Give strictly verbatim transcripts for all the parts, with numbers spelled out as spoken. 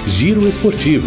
Giro Esportivo.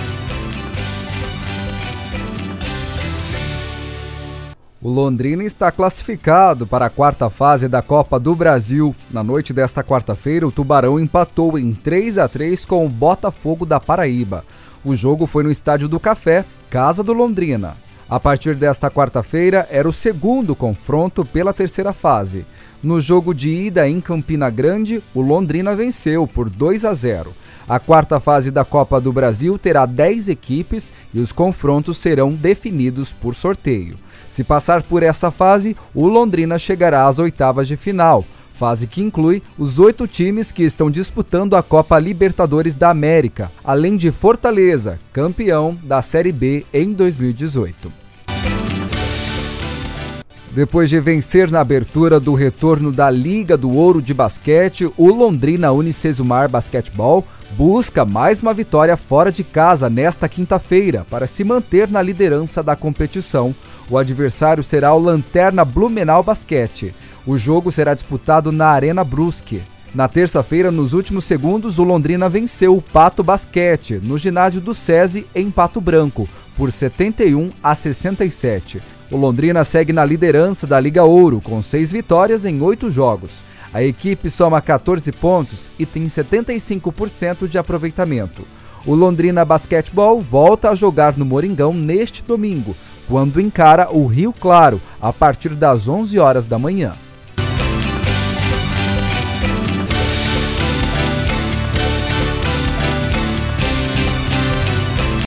O Londrina está classificado para a quarta fase da Copa do Brasil. Na noite desta quarta-feira, o Tubarão empatou em três a três com o Botafogo da Paraíba. O jogo foi no Estádio do Café, casa do Londrina. A partir desta quarta-feira, era o segundo confronto pela terceira fase. No jogo de ida em Campina Grande, o Londrina venceu por dois a zero. A quarta fase da Copa do Brasil terá dez equipes e os confrontos serão definidos por sorteio. Se passar por essa fase, o Londrina chegará às oitavas de final, fase que inclui os oito times que estão disputando a Copa Libertadores da América, além de Fortaleza, campeão da Série B em dois mil e dezoito. Depois de vencer na abertura do retorno da Liga do Ouro de Basquete, o Londrina Unicesumar Basquetebol busca mais uma vitória fora de casa nesta quinta-feira para se manter na liderança da competição. O adversário será o Lanterna Blumenau Basquete. O jogo será disputado na Arena Brusque. Na terça-feira, nos últimos segundos, o Londrina venceu o Pato Basquete no ginásio do SESI em Pato Branco por setenta e um a sessenta e sete. O Londrina segue na liderança da Liga Ouro com seis vitórias em oito jogos. A equipe soma catorze pontos e tem setenta e cinco por cento de aproveitamento. O Londrina Basquetebol volta a jogar no Moringão neste domingo, quando encara o Rio Claro, a partir das onze horas da manhã.